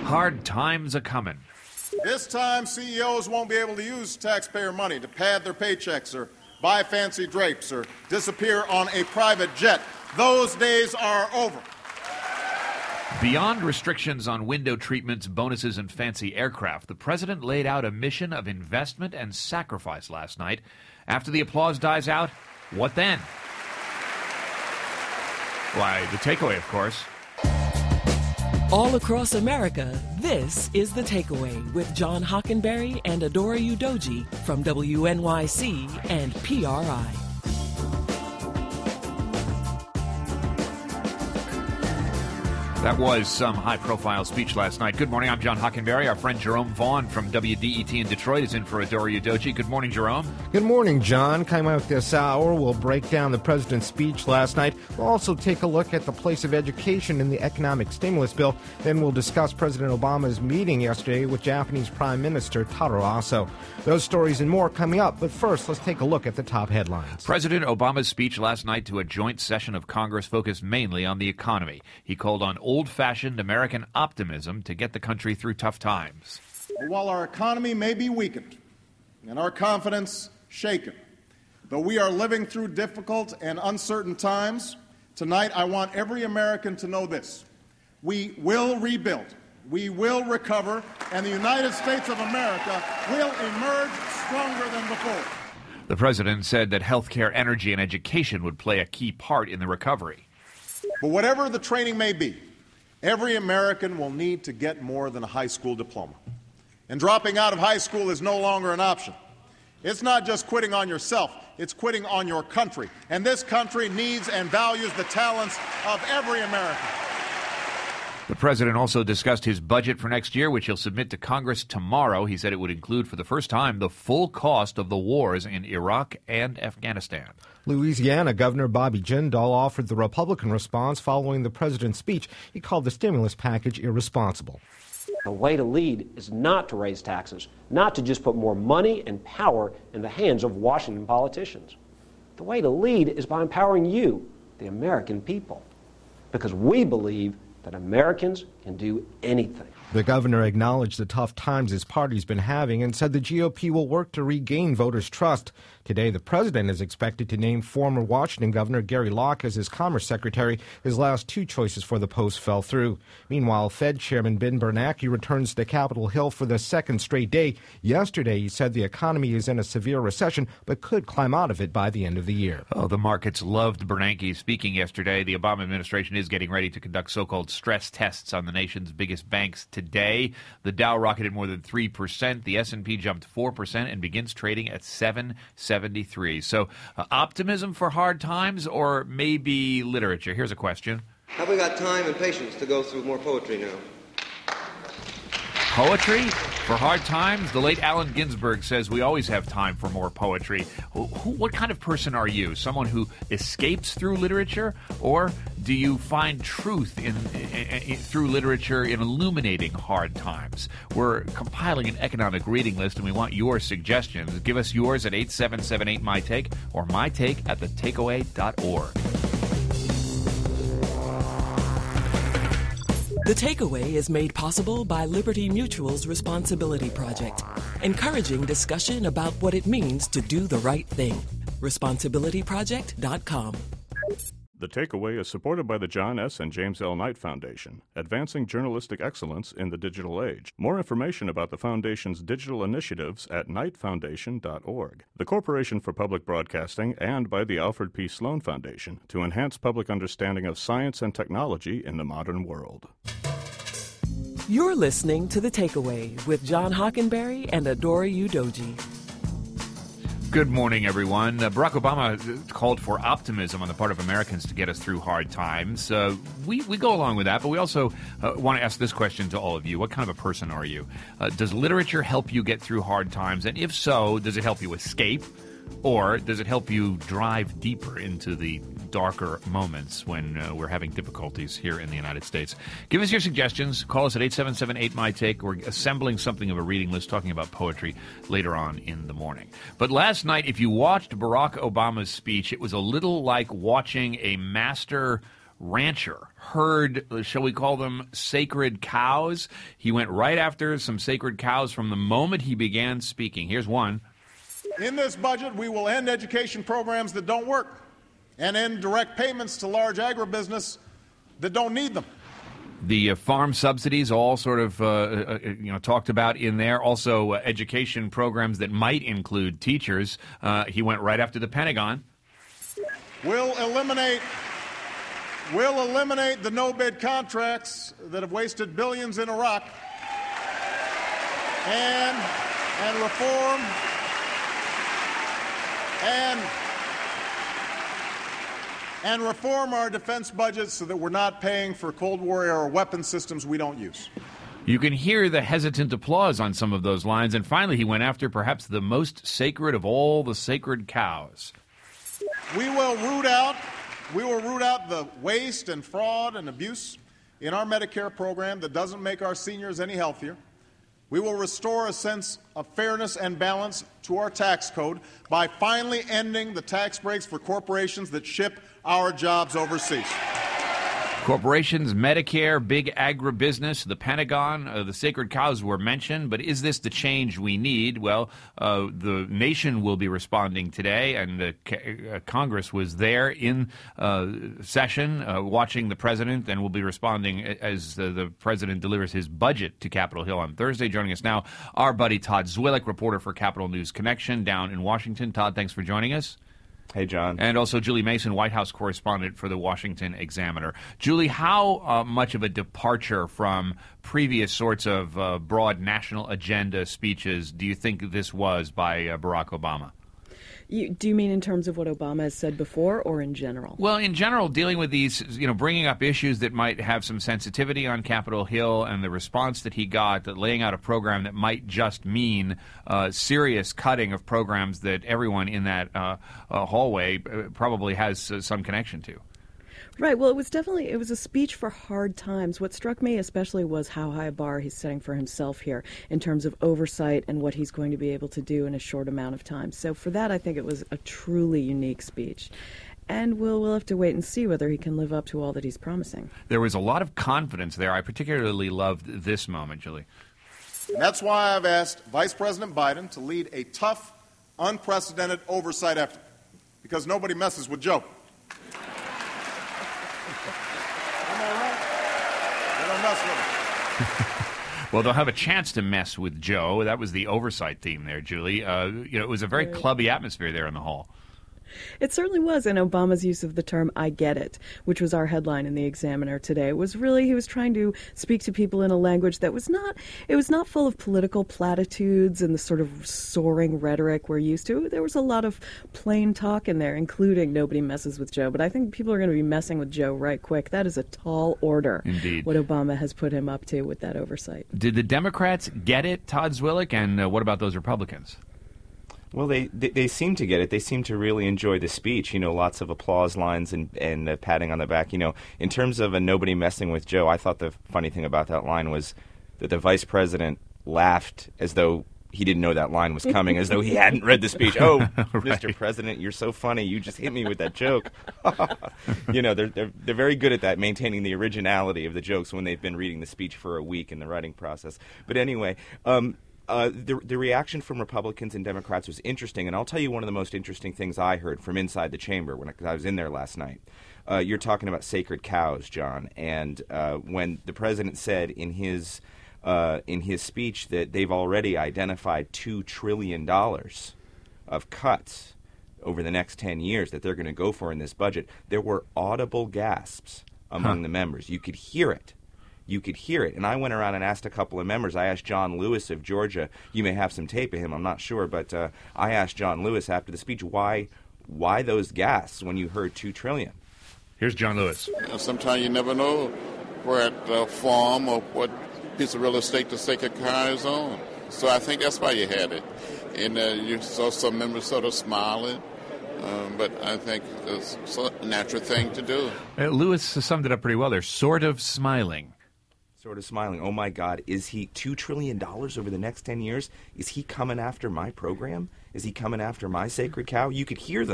Hard times a coming. This time, CEOs won't be able to use taxpayer money to pad their paychecks or buy fancy drapes or disappear on a private jet. Those days are over. Beyond restrictions on window treatments, bonuses, and fancy aircraft, the president laid out a mission of investment and sacrifice last night. After the applause dies out, what then? Why, the takeaway, of course. All across America, this is The Takeaway with John Hockenberry and Adora Udoji from WNYC and PRI. That was some high-profile speech last night. Good morning, I'm John Hockenberry. Our friend Jerome Vaughn from WDET in Detroit is in for Adora Udoji. Good morning, Jerome. Good morning, John. Coming up this hour, we'll break down the president's speech last night. We'll also take a look at the place of education in the economic stimulus bill. Then we'll discuss President Obama's meeting yesterday with Japanese Prime Minister Taro Aso. Those stories and more coming up, but first, let's take a look at the top headlines. President Obama's speech last night to a joint session of Congress focused mainly on the economy. He called on old-fashioned American optimism to get the country through tough times. While our economy may be weakened and our confidence shaken, though we are living through difficult and uncertain times, tonight I want every American to know this. We will rebuild, we will recover, and the United States of America will emerge stronger than before. The president said that health care, energy, and education would play a key part in the recovery. But whatever the training may be, every American will need to get more than a high school diploma. And dropping out of high school is no longer an option. It's not just quitting on yourself, it's quitting on your country. And this country needs and values the talents of every American. The president also discussed his budget for next year, which he'll submit to Congress tomorrow. He said it would include, for the first time, the full cost of the wars in Iraq and Afghanistan. Louisiana Governor Bobby Jindal offered the Republican response following the president's speech. He called the stimulus package irresponsible. The way to lead is not to raise taxes, not to just put more money and power in the hands of Washington politicians. The way to lead is by empowering you, the American people, because we believe that Americans can do anything. The governor acknowledged the tough times his party's been having and said the GOP will work to regain voters' trust. Today, the president is expected to name former Washington Governor Gary Locke as his Commerce Secretary. His last two choices for the post fell through. Meanwhile, Fed Chairman Ben Bernanke returns to Capitol Hill for the second straight day. Yesterday, he said the economy is in a severe recession but could climb out of it by the end of the year. Oh, the markets loved Bernanke speaking yesterday. The Obama administration is getting ready to conduct so-called stress tests on the nation's biggest banks today. The Dow rocketed more than 3%. The S&P jumped 4% and begins trading at 773. So optimism for hard times or maybe literature? Here's a question. Have we got time and patience to go through more poetry now? Poetry for hard times? The late Allen Ginsberg says we always have time for more poetry. What kind of person are you? Someone who escapes through literature? Or do you find truth through literature in illuminating hard times? We're compiling an economic reading list, and we want your suggestions. Give us yours at 877-8MY-TAKE or mytake@thetakeaway.org. The Takeaway is made possible by Liberty Mutual's Responsibility Project, encouraging discussion about what it means to do the right thing. ResponsibilityProject.com. The Takeaway is supported by the John S. and James L. Knight Foundation, advancing journalistic excellence in the digital age. More information about the Foundation's digital initiatives at knightfoundation.org. The Corporation for Public Broadcasting and by the Alfred P. Sloan Foundation to enhance public understanding of science and technology in the modern world. You're listening to The Takeaway with John Hockenberry and Adora Udoji. Good morning, everyone. Barack Obama called for optimism on the part of Americans to get us through hard times. We go along with that, but we also want to ask this question to all of you. What kind of a person are you? Does literature help you get through hard times? And if so, does it help you escape? Or does it help you drive deeper into the darker moments when we're having difficulties here in the United States? Give us your suggestions. Call us at 877-8MY-TAKE. We're assembling something of a reading list talking about poetry later on in the morning. But last night, if you watched Barack Obama's speech, it was a little like watching a master rancher, herd, shall we call them sacred cows. He went right after some sacred cows from the moment he began speaking. Here's one. In this budget, we will end education programs that don't work and end direct payments to large agribusiness that don't need them. The farm subsidies, all sort of talked about in there. Also, education programs that might include teachers. He went right after the Pentagon. We'll eliminate the no-bid contracts that have wasted billions in Iraq and reform and reform our defense budgets so that we're not paying for Cold War-era weapons systems we don't use. You can hear the hesitant applause on some of those lines. And finally, he went after perhaps the most sacred of all the sacred cows. We will root out the waste and fraud and abuse in our Medicare program that doesn't make our seniors any healthier. We will restore a sense of fairness and balance to our tax code by finally ending the tax breaks for corporations that ship our jobs overseas. Corporations, Medicare, big agribusiness, the Pentagon, the sacred cows were mentioned, but is this the change we need? Well, the nation will be responding today, and Congress was there in session watching the president, and will be responding as the president delivers his budget to Capitol Hill on Thursday. Joining us now, our buddy Todd Zwillich, reporter for Capitol News Connection down in Washington. Todd, thanks for joining us. Hey, John. And also Julie Mason, White House correspondent for the Washington Examiner. Julie, how much of a departure from previous sorts of broad national agenda speeches do you think this was by Barack Obama? Do you mean in terms of what Obama has said before, or in general? Well, in general, dealing with these, bringing up issues that might have some sensitivity on Capitol Hill, and the response that he got, that laying out a program that might just mean serious cutting of programs that everyone in that hallway probably has some connection to. Right. Well, it was a speech for hard times. What struck me especially was how high a bar he's setting for himself here in terms of oversight and what he's going to be able to do in a short amount of time. So for that, I think it was a truly unique speech. And we'll have to wait and see whether he can live up to all that he's promising. There was a lot of confidence there. I particularly loved this moment, Julie. And that's why I've asked Vice President Biden to lead a tough, unprecedented oversight effort, because nobody messes with Joe. Well, they'll have a chance to mess with Joe. That was the oversight theme there, Julie. It was a very clubby atmosphere there in the hall. It certainly was, and Obama's use of the term "I get it," which was our headline in the Examiner today, was really, he was trying to speak to people in a language that was not full of political platitudes and the sort of soaring rhetoric we're used to. There was a lot of plain talk in there, including nobody messes with Joe. But I think people are going to be messing with Joe right quick. That is a tall order. Indeed. What Obama has put him up to with that oversight. Did the Democrats get it, Todd Zwillich, and what about those Republicans? Well, they seem to get it. They seem to really enjoy the speech. Lots of applause lines and patting on the back. In terms of a nobody messing with Joe, I thought the funny thing about that line was that the vice president laughed as though he didn't know that line was coming, as though he hadn't read the speech. Oh, right. Mr. President, you're so funny. You just hit me with that joke. They're very good at that, maintaining the originality of the jokes when they've been reading the speech for a week in the writing process. But anyway, the reaction from Republicans and Democrats was interesting, and I'll tell you one of the most interesting things I heard from inside the chamber when I was in there last night. You're talking about sacred cows, John, and when the president said in his speech that they've already identified $2 trillion of cuts over the next 10 years that they're going to go for in this budget, there were audible gasps among the members. You could hear it. You could hear it. And I went around and asked a couple of members. I asked John Lewis of Georgia. You may have some tape of him. I'm not sure. But I asked John Lewis after the speech, why those gasps when you heard $2 trillion? Here's John Lewis. Sometimes you never know where at farm or what piece of real estate the sacred cow is on. So I think that's why you had it. And you saw some members sort of smiling. But I think it's a natural thing to do. Lewis summed it up pretty well. They're sort of smiling. Sort of smiling. Oh, my God. Is he $2 trillion over the next 10 years? Is he coming after my program? Is he coming after my sacred cow? You could hear them.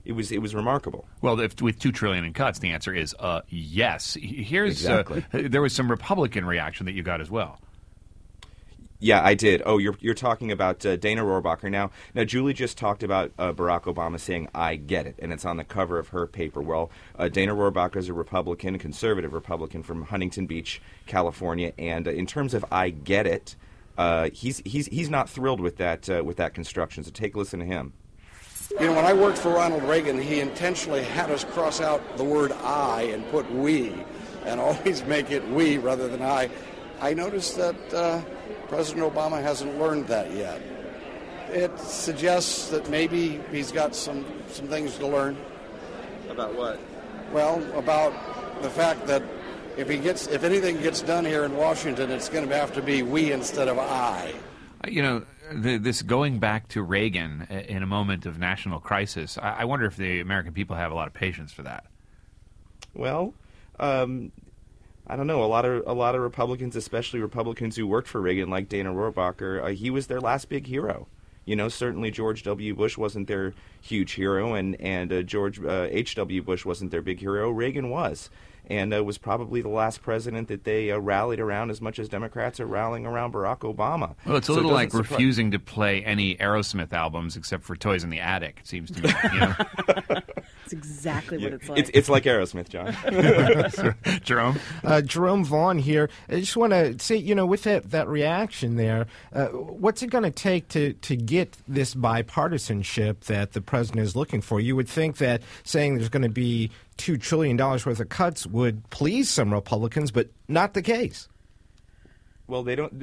It was remarkable. Well, with $2 trillion in cuts, the answer is yes. Here's exactly. There was some Republican reaction that you got as well. Yeah, I did. Oh, you're talking about Dana Rohrabacher. Now, Julie just talked about Barack Obama saying, "I get it," and it's on the cover of her paper. Well, Dana Rohrabacher is a Republican, a conservative Republican from Huntington Beach, California, and in terms of "I get it," he's not thrilled with that construction. So take a listen to him. You know, when I worked for Ronald Reagan, he intentionally had us cross out the word "I" and put "we," and always make it "we" rather than "I." I noticed that President Obama hasn't learned that yet. It suggests that maybe he's got some things to learn. About what? Well, about the fact that if anything gets done here in Washington, it's going to have to be "we" instead of "I." You know, this going back to Reagan in a moment of national crisis, I wonder if the American people have a lot of patience for that. Well, I don't know. A lot of Republicans, especially Republicans who worked for Reagan, like Dana Rohrabacher, he was their last big hero. You know, certainly George W. Bush wasn't their huge hero, and George H.W. Bush wasn't their big hero. Reagan was, and was probably the last president that they rallied around as much as Democrats are rallying around Barack Obama. Well, it's a little like refusing to play any Aerosmith albums except for Toys in the Attic, it seems to me. You know? That's exactly what it's like. It's like Aerosmith, John. Jerome? Jerome Vaughn here. I just want to say, you know, with that reaction there, what's it going to take to get this bipartisanship that the president is looking for? You would think that saying there's going to be $2 trillion worth of cuts would please some Republicans, but not the case. Well, they don't.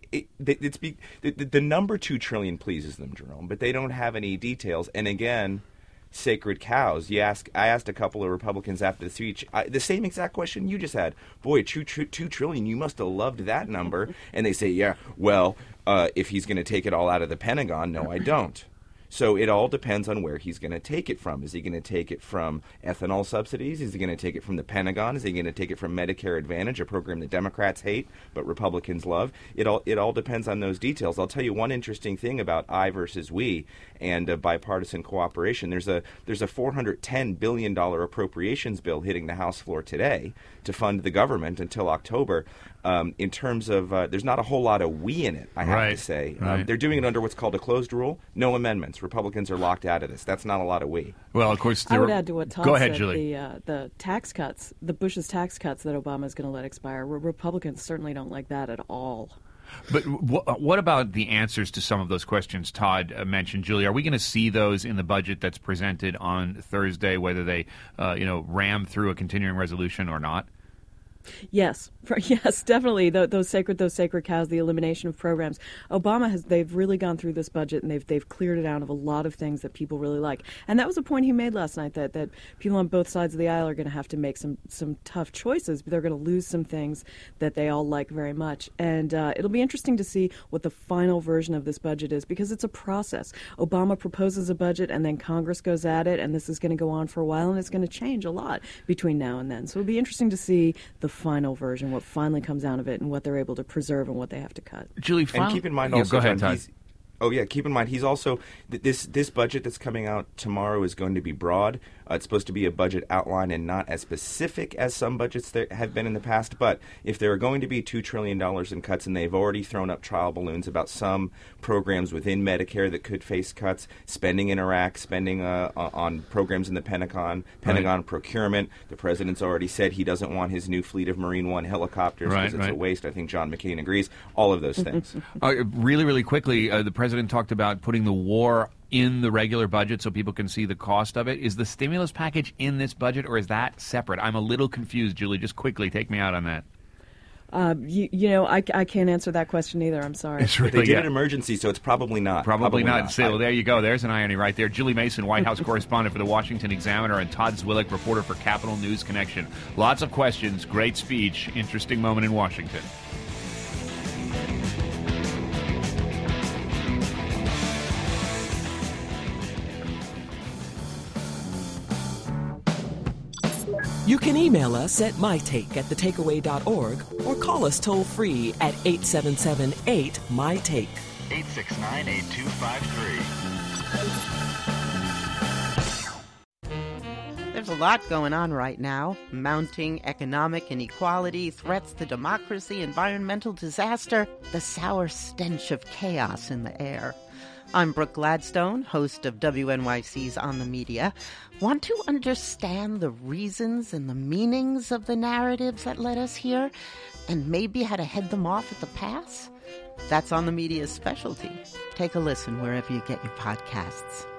The number $2 trillion pleases them, Jerome, but they don't have any details. And again, sacred cows. I asked a couple of Republicans after the speech the same exact question you just had. Boy, $2 trillion. You must have loved that number. And they say, yeah. Well, if he's going to take it all out of the Pentagon, no, I don't. So it all depends on where he's going to take it from. Is he going to take it from ethanol subsidies? Is he going to take it from the Pentagon? Is he going to take it from Medicare Advantage, a program that Democrats hate but Republicans love? It all depends on those details. I'll tell you one interesting thing about I versus we and bipartisan cooperation. There's a $410 billion appropriations bill hitting the House floor today to fund the government until October. In terms of, there's not a whole lot of we in it, I have to say. Right. They're doing it under what's called a closed rule. No amendments. Republicans are locked out of this. That's not a lot of we. Well, of course, I would add to what Todd Go ahead, said, Julie. the tax cuts, the Bush's tax cuts that Obama is going to let expire. Republicans certainly don't like that at all. But what about the answers to some of those questions Todd mentioned, Julie? Are we going to see those in the budget that's presented on Thursday, whether they ram through a continuing resolution or not? Yes, definitely. Those sacred cows, the elimination of programs. They've really gone through this budget and they've cleared it out of a lot of things that people really like. And that was a point he made last night that people on both sides of the aisle are going to have to make some tough choices, but they're going to lose some things that they all like very much. And it'll be interesting to see what the final version of this budget is, because it's a process. Obama proposes a budget and then Congress goes at it, and this is going to go on for a while, and it's going to change a lot between now and then. So it'll be interesting to see the final version, what finally comes out of it, and what they're able to preserve and what they have to cut. Julie, and keep in mind also, go ahead, Todd. Keep in mind, he's also, this budget that's coming out tomorrow is going to be broad. It's supposed to be a budget outline and not as specific as some budgets that have been in the past. But if there are going to be $2 trillion in cuts, and they've already thrown up trial balloons about some programs within Medicare that could face cuts, spending in Iraq, spending on programs in the Pentagon procurement. The president's already said he doesn't want his new fleet of Marine One helicopters because it's a waste. I think John McCain agrees. All of those things. Really, really quickly, the president talked about putting the war in the regular budget so people can see the cost of it. Is the stimulus package in this budget, or is that separate? I'm a little confused, Julie. Just quickly, take me out on that. I can't answer that question either. I'm sorry. They did an emergency, so it's probably not. Probably not. So, there you go. There's an irony right there. Julie Mason, White House correspondent for the Washington Examiner, and Todd Zwillich, reporter for Capital News Connection. Lots of questions. Great speech. Interesting moment in Washington. You can email us at mytake@thetakeaway.org or call us toll-free at 877-8-MY-TAKE. 869-8253. lot going on right now. Mounting economic inequality, threats to democracy, environmental disaster, the sour stench of chaos in the air. I'm Brooke Gladstone, host of WNYC's On the Media. Want to understand the reasons and the meanings of the narratives that led us here, and maybe how to head them off at the pass? That's On the Media's specialty. Take a listen wherever you get your podcasts.